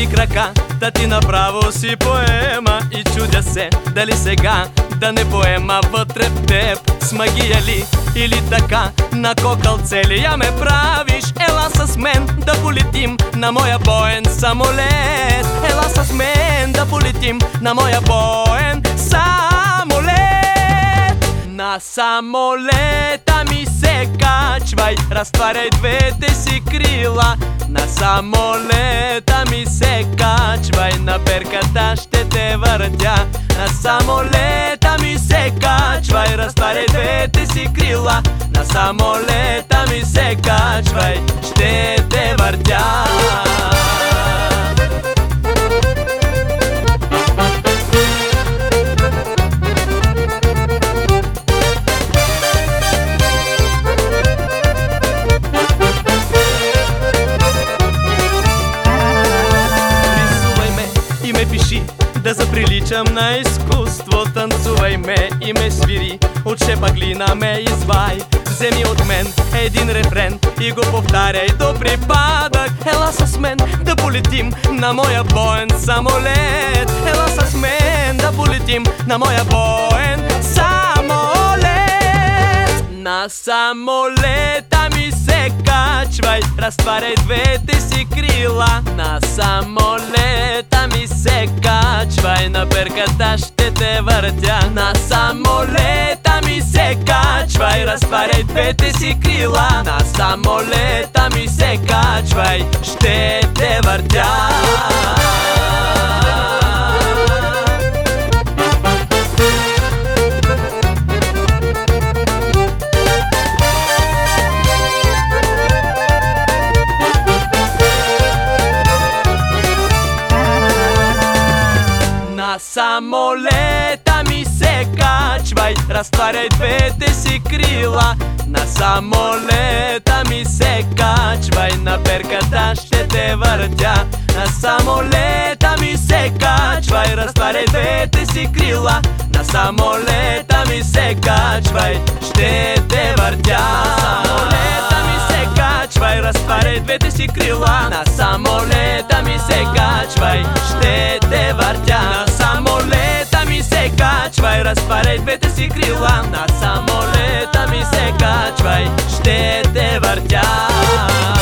прави крака, да ти направо си поема. И чудя се дали сега да не поема вътре в теб с магия ли или така на кокълце ли я ме правиш. Ела с мен да полетим на моя боен самолет. Ела с мен да полетим на моя боен самолет. На самолета ми се качвай, разтваряй двете си крила. На самолета ми се качвай, на перката ще те въртя. На самолета ми се качвай, разтваряй двете си крила. На самолета ми се качвай, ще те въртя. Пиши, да заприличам на изкуство. Танцувай ме и ме свири, от шепа глина ме извай. Вземи от мен един рефрен и го повтаряй до припадък. Ела с мен да полетим на моя боен самолет. Ела с мен да полетим на моя боен самолет. На самолета ми се качвай, разтваряй двете си крила. На самолета ми се качвай, на перката ще те въртя. На самолета ми се качвай, разтваряй двете си крила. На самолета ми се качвай, ще те въртя. На самолета ми се качвай, разтваряй двете си крила. На самолета ми се качвай, на перката ще те въртя. На самолета ми се качвай, разтваряй двете си крила. На самолета ми се качвай, ще те въртя. На самолета ми се качвай, разтваряй двете си крила. На самолета ми се качвай, ще те въртя. На самолета ми се качвай, разтваряй двете си крила. На самолета ми се качвай, ще те въртя.